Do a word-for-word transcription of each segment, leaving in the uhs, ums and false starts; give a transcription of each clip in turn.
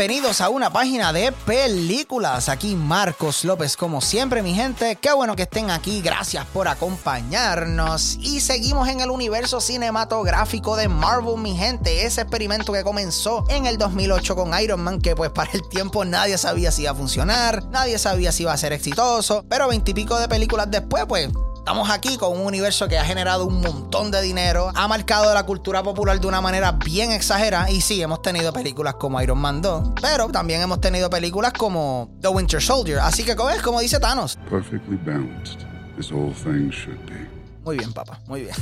Bienvenidos a una página de películas. Aquí Marcos López, como siempre, mi gente. Qué bueno que estén aquí. Gracias por acompañarnos. Y seguimos en el universo cinematográfico de Marvel, mi gente. Ese experimento que comenzó en el dos mil ocho con Iron Man, que pues para el tiempo nadie sabía si iba a funcionar, nadie sabía si iba a ser exitoso. Pero veintipico de películas después, pues estamos aquí con un universo que ha generado un montón de dinero, ha marcado la cultura popular de una manera bien exagerada. Y sí, hemos tenido películas como Iron Man dos, pero también hemos tenido películas como The Winter Soldier. Así que, ¿cómo es? Como dice Thanos. Perfectly balanced, as all things should be. Muy bien, papá, muy bien.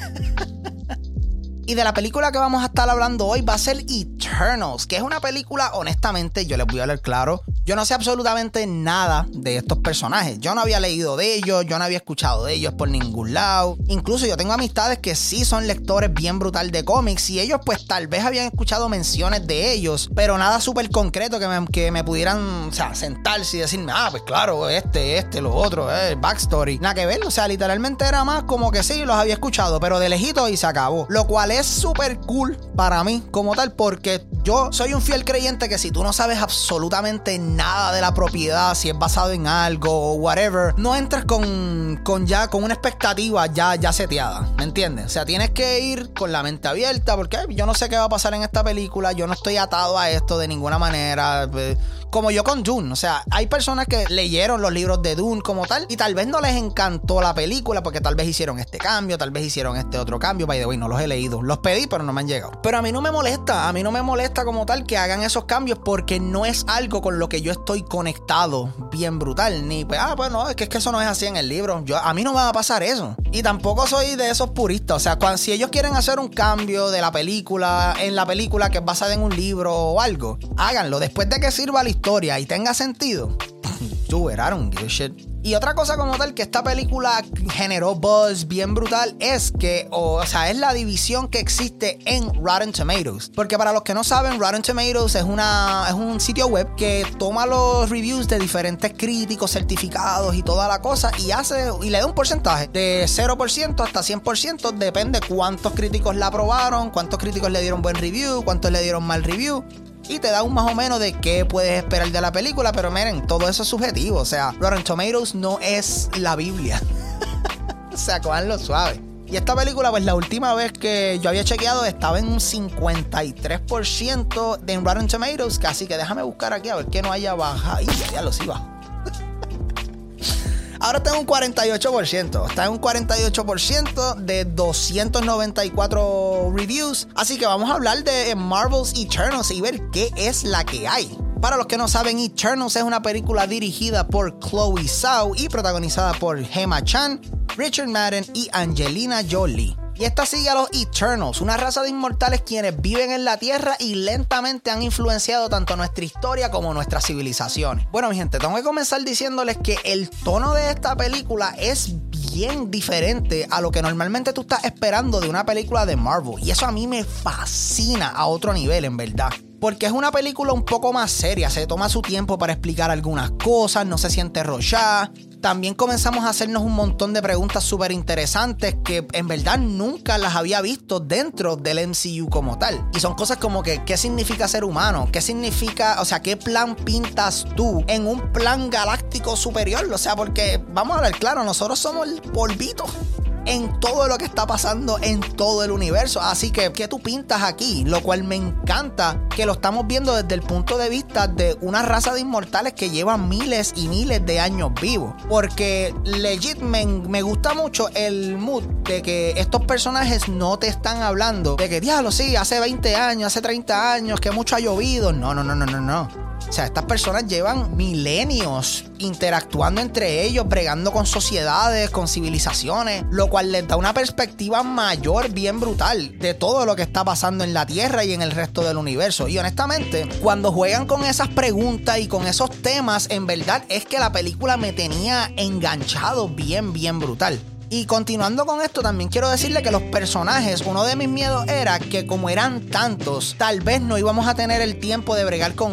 Y de la película que vamos a estar hablando hoy va a ser Eternals, que es una película, honestamente, yo les voy a hablar claro, yo no sé absolutamente nada de estos personajes. Yo no había leído de ellos, yo no había escuchado de ellos por ningún lado. Incluso yo tengo amistades que sí son lectores bien brutal de cómics y ellos pues tal vez habían escuchado menciones de ellos, pero nada súper concreto que me, que me pudieran, o sea, sentarse y decirme, ah, pues claro, este, este, lo otro, eh, backstory. Nada que ver, o sea, literalmente era más como que sí, los había escuchado, pero de lejito y se acabó. Lo cual es súper cool para mí como tal, porque yo soy un fiel creyente que si tú no sabes absolutamente nada de la propiedad, si es basado en algo o whatever, no entres con, con ya con una expectativa ya, ya seteada, ¿me entiendes? O sea, tienes que ir con la mente abierta, porque yo no sé qué va a pasar en esta película, yo no estoy atado a esto de ninguna manera, como yo con Dune. O sea, hay personas que leyeron los libros de Dune como tal y tal vez no les encantó la película porque tal vez hicieron este cambio, tal vez hicieron este otro cambio. By the way, no los he leído, los pedí pero no me han llegado. Pero a mí no me molesta, a mí no me molesta como tal que hagan esos cambios, porque no es algo con lo que yo estoy conectado bien brutal, ni pues, ah, pues no, es que, es que eso no es así en el libro. Yo, a mí no me va a pasar eso. Y tampoco soy de esos puristas. O sea, cuando, si ellos quieren hacer un cambio de la película, en la película que es basada en un libro o algo, háganlo después de que sirva la historia y tenga sentido. Do it, I don't give a shit. Y otra cosa como tal que esta película generó buzz bien brutal es que, o, o sea, es la división que existe en Rotten Tomatoes. Porque para los que no saben, Rotten Tomatoes es, una, es un sitio web que toma los reviews de diferentes críticos certificados y toda la cosa y hace y le da un porcentaje de cero por ciento hasta cien por ciento. Depende cuántos críticos la aprobaron, cuántos críticos le dieron buen review, cuántos le dieron mal review. Y te da un más o menos de qué puedes esperar de la película. Pero miren, todo eso es subjetivo. O sea, Rotten Tomatoes no es la Biblia. O sea, cojanlo suave. Y esta película, pues la última vez que yo había chequeado, estaba en un cincuenta y tres por ciento de Rotten Tomatoes. Casi que déjame buscar aquí a ver que no haya baja. Y ya lo sí bajo. Ahora está en un cuarenta y ocho por ciento. Está en un cuarenta y ocho por ciento de doscientos noventa y cuatro reviews. Así que vamos a hablar de Marvel's Eternals y ver qué es la que hay. Para los que no saben, Eternals es una película dirigida por Chloe Zhao y protagonizada por Gemma Chan, Richard Madden y Angelina Jolie. Y esta sigue a los Eternals, una raza de inmortales quienes viven en la Tierra y lentamente han influenciado tanto nuestra historia como nuestras civilizaciones. Bueno, mi gente, tengo que comenzar diciéndoles que el tono de esta película es bien diferente a lo que normalmente tú estás esperando de una película de Marvel. Y eso a mí me fascina a otro nivel, en verdad. Porque es una película un poco más seria, se toma su tiempo para explicar algunas cosas, no se siente rochada. También comenzamos a hacernos un montón de preguntas súper interesantes que en verdad nunca las había visto dentro del M C U como tal. Y son cosas como que, ¿qué significa ser humano? ¿Qué significa, o sea, qué plan pintas tú en un plan galáctico superior? O sea, porque, vamos a ver, claro, nosotros somos el polvito en todo lo que está pasando en todo el universo. Así que, ¿qué tú pintas aquí? Lo cual me encanta que lo estamos viendo desde el punto de vista de una raza de inmortales que llevan miles y miles de años vivos. Porque legit me, me gusta mucho el mood de que estos personajes no te están hablando de que, diablo, sí, hace veinte años, hace treinta años, que mucho ha llovido. No, no, no, no, no, no. O sea, estas personas llevan milenios interactuando entre ellos, bregando con sociedades, con civilizaciones, lo cual les da una perspectiva mayor bien brutal de todo lo que está pasando en la Tierra y en el resto del universo. Y honestamente, cuando juegan con esas preguntas y con esos temas, en verdad es que la película me tenía enganchado bien, bien brutal. Y continuando con esto, también quiero decirle que los personajes, uno de mis miedos era que como eran tantos, tal vez no íbamos a tener el tiempo de bregar con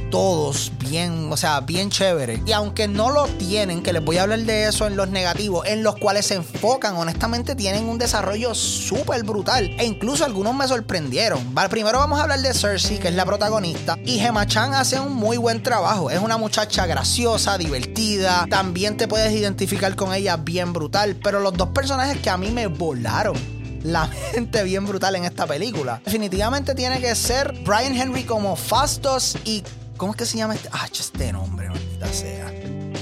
todos bien, o sea, bien chévere. Y aunque no lo tienen, que les voy a hablar de eso en los negativos, en los cuales se enfocan, honestamente tienen un desarrollo súper brutal. E incluso algunos me sorprendieron. Vale, primero vamos a hablar de Cersei, que es la protagonista. Y Gemma Chan hace un muy buen trabajo. Es una muchacha graciosa, divertida. También te puedes identificar con ella bien brutal. Pero los dos personajes que a mí me volaron la mente bien brutal en esta película, definitivamente tiene que ser Brian Henry como Phastos y... ¿cómo es que se llama este? Ah, este nombre, maldita sea.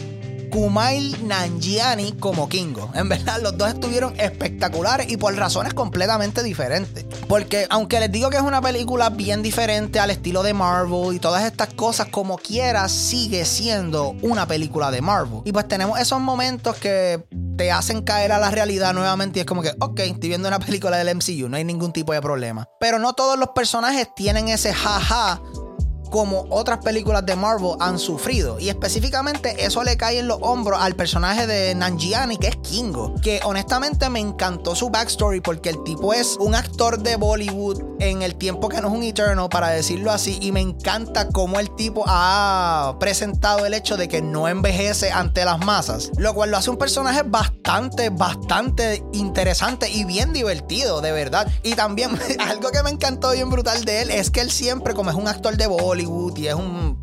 Kumail Nanjiani como Kingo. En verdad, los dos estuvieron espectaculares y por razones completamente diferentes. Porque aunque les digo que es una película bien diferente al estilo de Marvel y todas estas cosas, como quiera, sigue siendo una película de Marvel. Y pues tenemos esos momentos que te hacen caer a la realidad nuevamente y es como que, ok, estoy viendo una película del M C U, no hay ningún tipo de problema. Pero no todos los personajes tienen ese jaja como otras películas de Marvel han sufrido. Y específicamente eso le cae en los hombros al personaje de Nanjiani, que es Kingo, que honestamente me encantó su backstory porque el tipo es un actor de Bollywood en el tiempo que no es un Eternal, para decirlo así, y me encanta cómo el tipo ha presentado el hecho de que no envejece ante las masas, lo cual lo hace un personaje bastante, bastante interesante y bien divertido, de verdad. Y también algo que me encantó bien brutal de él es que él siempre, como es un actor de Bollywood y es un,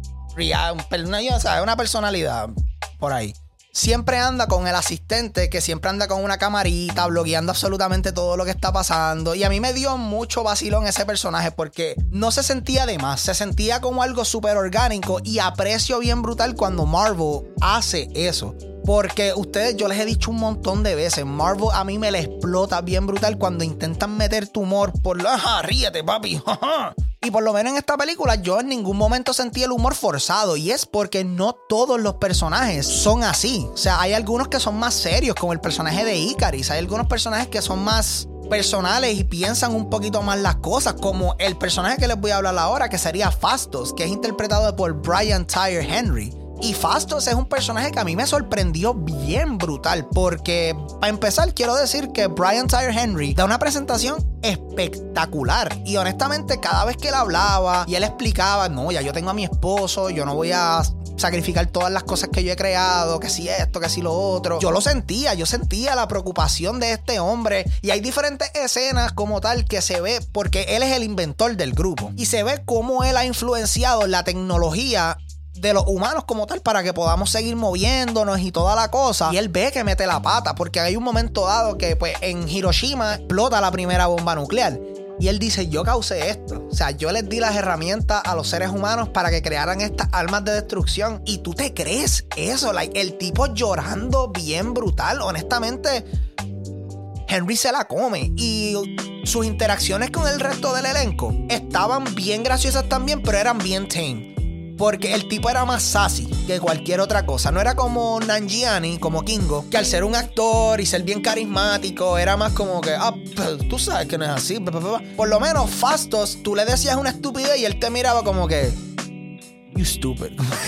una, o sea, una personalidad por ahí, siempre anda con el asistente, que siempre anda con una camarita blogueando absolutamente todo lo que está pasando. Y a mí me dio mucho vacilón ese personaje porque no se sentía de más, se sentía como algo súper orgánico. Y aprecio bien brutal cuando Marvel hace eso, porque ustedes, yo les he dicho un montón de veces, Marvel a mí me le explota bien brutal cuando intentan meter tu humor por la... ¡Ajá, ríete, papi! ¡Ajá! Y por lo menos en esta película yo en ningún momento sentí el humor forzado. Y es porque no todos los personajes son así. O sea, hay algunos que son más serios, como el personaje de Ikaris. Hay algunos personajes que son más personales y piensan un poquito más las cosas, como el personaje que les voy a hablar ahora, que sería Phastos, que es interpretado por Brian Tyree Henry. Y Phastos es un personaje que a mí me sorprendió bien brutal, porque para empezar quiero decir que Brian Tyree Henry da una presentación espectacular. Y honestamente cada vez que él hablaba y él explicaba, no, ya yo tengo a mi esposo, yo no voy a sacrificar todas las cosas que yo he creado, que si esto, que si lo otro, yo lo sentía, yo sentía la preocupación de este hombre. Y hay diferentes escenas como tal que se ve, porque él es el inventor del grupo, y se ve cómo él ha influenciado la tecnología de los humanos como tal para que podamos seguir moviéndonos y toda la cosa. Y él ve que mete la pata, porque hay un momento dado que pues en Hiroshima explota la primera bomba nuclear y él dice, yo causé esto, o sea, yo les di las herramientas a los seres humanos para que crearan estas armas de destrucción. Y tú te crees eso, like, el tipo llorando bien brutal. Honestamente Henry se la come, y sus interacciones con el resto del elenco estaban bien graciosas también, pero eran bien tame. Porque el tipo era más sassy que cualquier otra cosa. No era como Nanjiani, como Kingo, que al ser un actor y ser bien carismático, era más como que, ah, tú sabes que no es así. Por lo menos Phastos, tú le decías una estupidez y él te miraba como que, you stupid.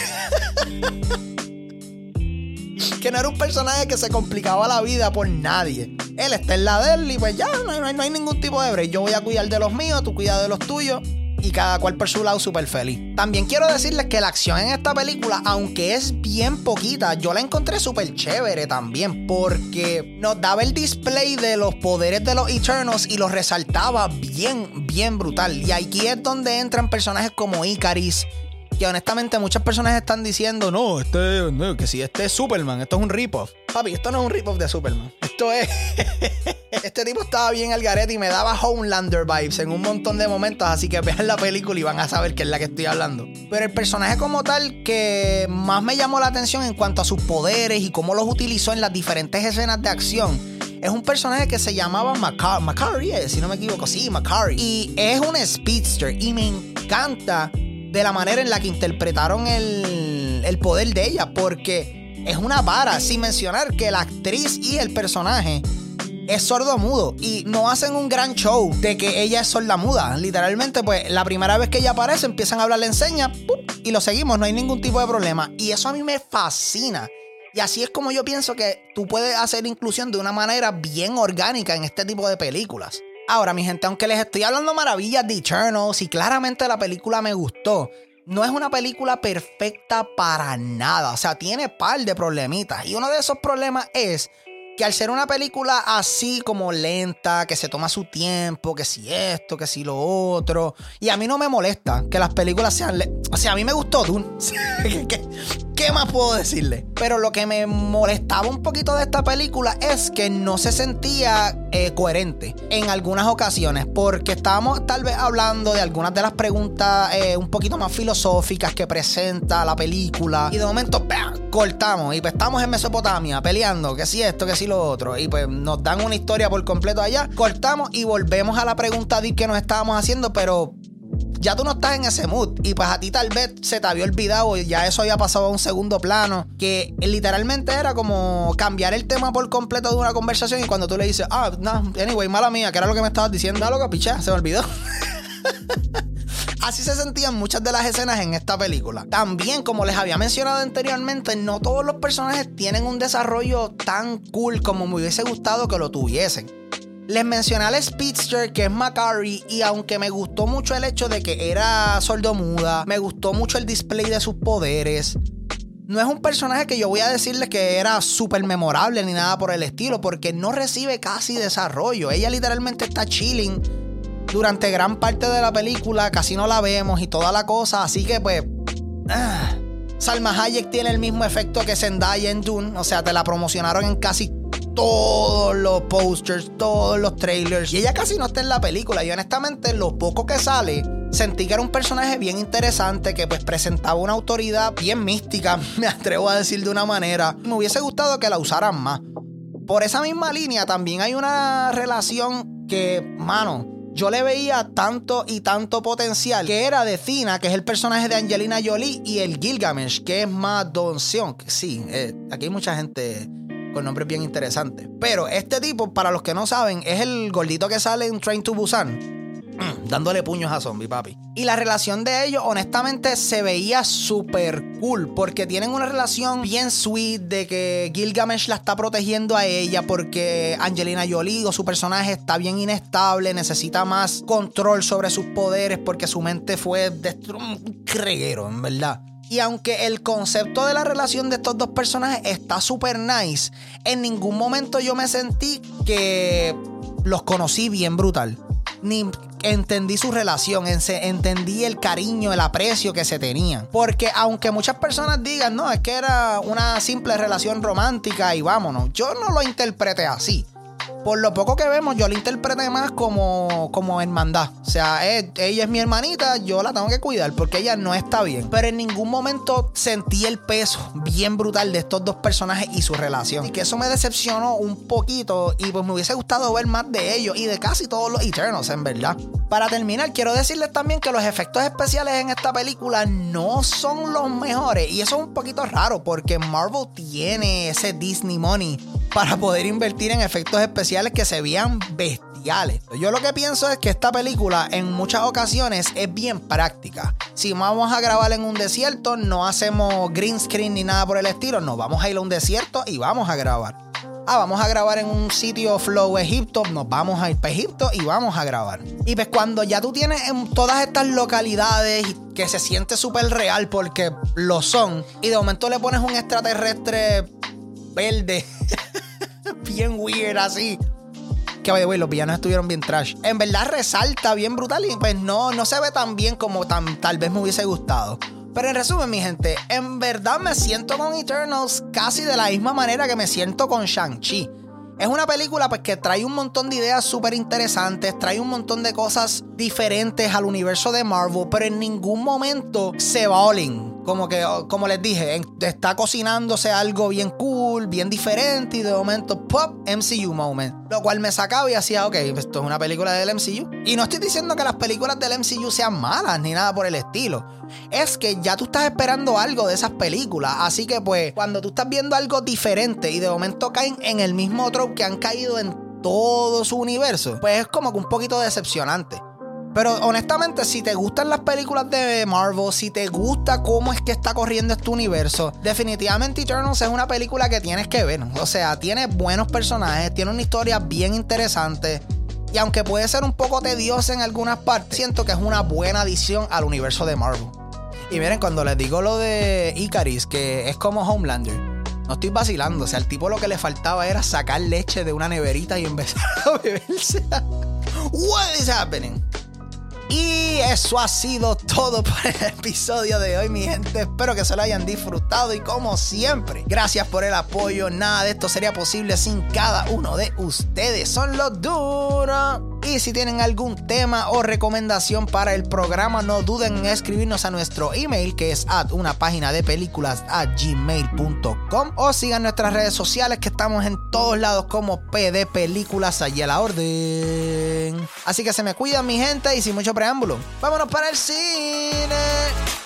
Que no era un personaje que se complicaba la vida por nadie. Él está en la de él y pues ya, no hay, no hay ningún tipo de break. Yo voy a cuidar de los míos, tú cuidas de los tuyos. Y cada cual por su lado súper feliz. También quiero decirles que la acción en esta película, aunque es bien poquita, yo la encontré súper chévere también, porque nos daba el display de los poderes de los Eternals y los resaltaba bien, bien brutal. Y aquí es donde entran personajes como Ikaris, que honestamente muchas personas están diciendo, no, este, no, que si este es Superman, esto es un rip-off. Papi, esto no es un rip-off de Superman. Esto es... Este tipo estaba bien al garete y me daba Homelander vibes en un montón de momentos, así que vean la película y van a saber qué es la que estoy hablando. Pero el personaje como tal que más me llamó la atención en cuanto a sus poderes y cómo los utilizó en las diferentes escenas de acción, es un personaje que se llamaba Macar Makari, eh, si no me equivoco, sí, Makari. Y es un speedster y me encanta de la manera en la que interpretaron el, el poder de ella, porque es una vara, sin mencionar que la actriz y el personaje es sordo-mudo y no hacen un gran show de que ella es sorda-muda. Literalmente, pues, la primera vez que ella aparece, empiezan a hablar, le enseña, ¡pum!, y lo seguimos, no hay ningún tipo de problema. Y eso a mí me fascina. Y así es como yo pienso que tú puedes hacer inclusión de una manera bien orgánica en este tipo de películas. Ahora, mi gente, aunque les estoy hablando maravillas de Eternals y claramente la película me gustó, no es una película perfecta para nada. O sea, tiene par de problemitas. Y uno de esos problemas es que al ser una película así como lenta, que se toma su tiempo, que si esto, que si lo otro, y a mí no me molesta que las películas sean... Le- o sea, a mí me gustó Dune. ¿Qué, qué, qué más puedo decirle? Pero lo que me molestaba un poquito de esta película es que no se sentía eh, coherente en algunas ocasiones, porque estábamos tal vez hablando de algunas de las preguntas eh, un poquito más filosóficas que presenta la película, y de momento ¡pam!, cortamos y pues estamos en Mesopotamia peleando, que si esto, que si lo otro, y pues nos dan una historia por completo allá, cortamos y volvemos a la pregunta de que nos estábamos haciendo, pero ya tú no estás en ese mood y pues a ti tal vez se te había olvidado y ya eso había pasado a un segundo plano, que literalmente era como cambiar el tema por completo de una conversación, y cuando tú le dices, ah, no, anyway, mala mía, que era lo que me estabas diciendo, ah, lo que piché, se me olvidó. Así se sentían muchas de las escenas en esta película. También, como les había mencionado anteriormente, no todos los personajes tienen un desarrollo tan cool como me hubiese gustado que lo tuviesen. Les mencioné al Speedster, que es Makkari, y aunque me gustó mucho el hecho de que era sordomuda, me gustó mucho el display de sus poderes, no es un personaje que yo voy a decirles que era súper memorable ni nada por el estilo, porque no recibe casi desarrollo. Ella literalmente está chilling durante gran parte de la película, casi no la vemos y toda la cosa, así que pues... Ah. Salma Hayek tiene el mismo efecto que Zendaya en Dune, o sea, te la promocionaron en casi todos los posters, todos los trailers, y ella casi no está en la película. Y honestamente, lo poco que sale, sentí que era un personaje bien interesante, que pues presentaba una autoridad bien mística, me atrevo a decir de una manera. Me hubiese gustado que la usaran más. Por esa misma línea también hay una relación que, mano, yo le veía tanto y tanto potencial, que era de Thena, que es el personaje de Angelina Jolie, y el Gilgamesh, que es Ma Dong-seok. Sí, eh, aquí hay mucha gente con nombres bien interesantes. Pero este tipo, para los que no saben, es el gordito que sale en Train to Busan. Mm, dándole puños a zombie, papi. Y la relación de ellos, honestamente, se veía súper cool, porque tienen una relación bien sweet, de que Gilgamesh la está protegiendo a ella porque Angelina Jolie o su personaje está bien inestable, necesita más control sobre sus poderes porque su mente fue destru- un reguero, en verdad. Y aunque el concepto de la relación de estos dos personajes está súper nice, en ningún momento yo me sentí que los conocí bien brutal. Ni entendí su relación, entendí el cariño, el aprecio que se tenían. Porque aunque muchas personas digan, no, es que era una simple relación romántica y vámonos, yo no lo interpreté así. Por lo poco que vemos, yo la interpreté más como, como hermandad. O sea, es, ella es mi hermanita, yo la tengo que cuidar porque ella no está bien. Pero en ningún momento sentí el peso bien brutal de estos dos personajes y su relación. Y que eso me decepcionó un poquito, y pues me hubiese gustado ver más de ellos y de casi todos los Eternals, en verdad. Para terminar, quiero decirles también que los efectos especiales en esta película no son los mejores. Y eso es un poquito raro porque Marvel tiene ese Disney money para poder invertir en efectos especiales que se vean bestiales. Yo lo que pienso es que esta película en muchas ocasiones es bien práctica. Si vamos a grabar en un desierto, no hacemos green screen ni nada por el estilo. No, vamos a ir a un desierto y vamos a grabar. Ah, vamos a grabar en un sitio flow Egipto, nos vamos a ir para Egipto y vamos a grabar. Y pues cuando ya tú tienes en todas estas localidades que se siente súper real porque lo son, y de momento le pones un extraterrestre verde bien weird así, que by the way, los villanos estuvieron bien trash, en verdad resalta bien brutal y pues no, no se ve tan bien como tan, tal vez me hubiese gustado. Pero en resumen, mi gente, en verdad me siento con Eternals casi de la misma manera que me siento con Shang-Chi. Es una película pues que trae un montón de ideas súper interesantes, trae un montón de cosas diferentes al universo de Marvel, pero en ningún momento se va all in. Como que, como les dije, está cocinándose algo bien cool, bien diferente, y de momento, pop, M C U moment. Lo cual me sacaba y hacía, ok, esto es una película del M C U. Y no estoy diciendo que las películas del M C U sean malas, ni nada por el estilo. Es que ya tú estás esperando algo de esas películas. Así que pues, cuando tú estás viendo algo diferente y de momento caen en el mismo trope que han caído en todo su universo, pues es como que un poquito decepcionante. Pero honestamente, si te gustan las películas de Marvel, si te gusta cómo es que está corriendo este universo, definitivamente Eternals es una película que tienes que ver. O sea, tiene buenos personajes, tiene una historia bien interesante, y aunque puede ser un poco tediosa en algunas partes, siento que es una buena adición al universo de Marvel. Y miren, cuando les digo lo de Icarus, que es como Homelander, no estoy vacilando. O sea, al tipo lo que le faltaba era sacar leche de una neverita y empezar a beberse. What is happening? Y eso ha sido todo por el episodio de hoy, mi gente. Espero que se lo hayan disfrutado y como siempre, gracias por el apoyo. Nada de esto sería posible sin cada uno de ustedes. Son los duros. Y si tienen algún tema o recomendación para el programa, no duden en escribirnos a nuestro email, que es at una página de películas a gmail punto com, o sigan nuestras redes sociales, que estamos en todos lados como P D Películas, allí a la orden. Así que se me cuidan, mi gente, y sin mucho preámbulo, vámonos para el cine.